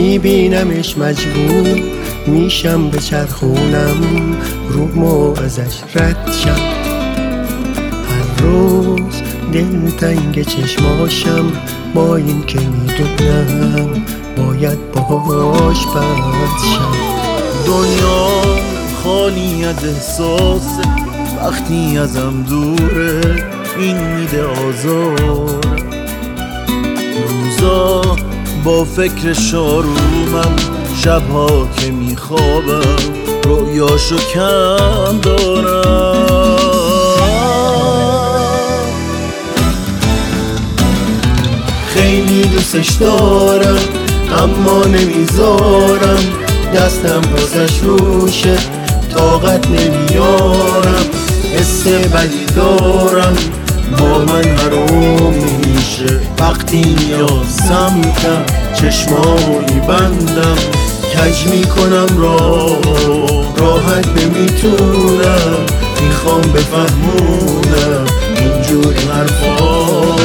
میبینمش مجبور میشم به چرخونم رومو ازش رد شم. هر روز دلتنگ چشماشم با این که میدونم باید باهاش بد شم. دنیا خالی از احساسه وقتی ازم دوره، این میده آزار. روزا با فکر شارومم، شبها که میخوابم رویاشو کم دارم. خیلی دوستش دارم اما نمیذارم دستم واسش روشه، طاقت نمیارم، حس بدی دارم با من حروم میشه. وقتی میاد سمتم چشمامو میبندم، کج میکنم راحت نمیتونم، میخوام بفهمونم اینجوری حرفا.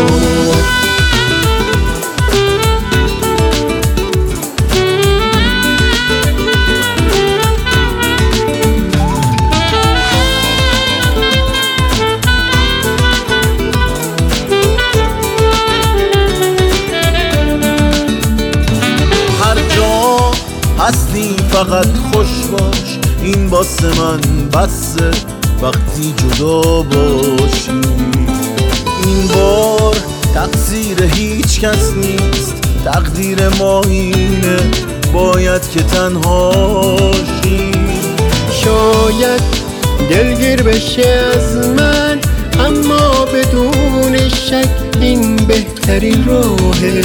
هستی فقط خوش باش، این واسه من بسه وقتی جدا باشی. این بار تقصیر هیچ کس نیست، تقدیر ما اینه باید که تنهاشی. شاید دلگیر بشه از من اما بدون شک این بهترین راهه.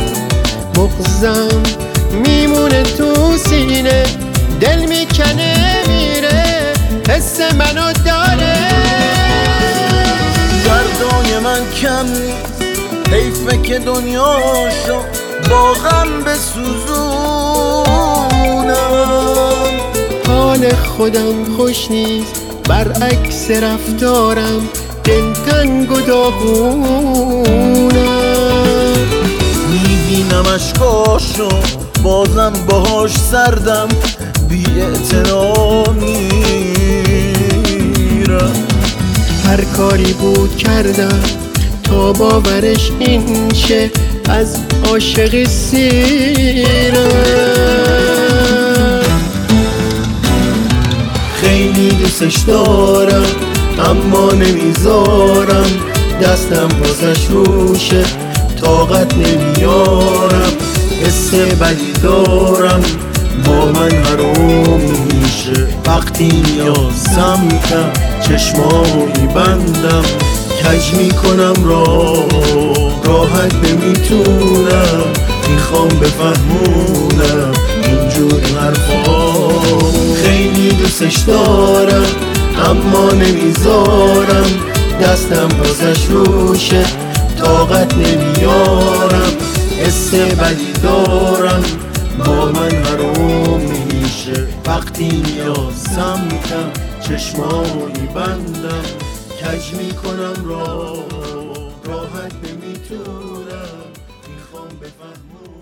مغزم میمونه تو سینه، دل میکنه میره، حس منو داره. گردای من کم نیست، حیفه که دنیاشو با غم بسوزونم. حال خودم خوش نیست، برعکس رفتارم دلتنگ و داغونم. میبینم اشکاشو بازم باهاش سردم، بی اعتنا میرم. هر کاری بود کردم تا باورش این شه، از عاشقی سیرم. خیلی دوستش دارم اما نمیذارم دستم واسش روشه، طاقت نمیارم، حس بدی دارم با من حروم میشه. وقتی میاد سمتم چشمامو میبندم، کج میکنم راحت نمیتونم، میخوام بفهمونم اینجوری حرفا. خیلی دوستش دارم اما نمیذارم دستم واسش روشه، طاقت نمیارم، حس بدی دارم با من حروم میشه. وقتی میاد سمتم چشمامو میبندم، کج میکنم راحت نمیتونم، میخوام بفهمونم.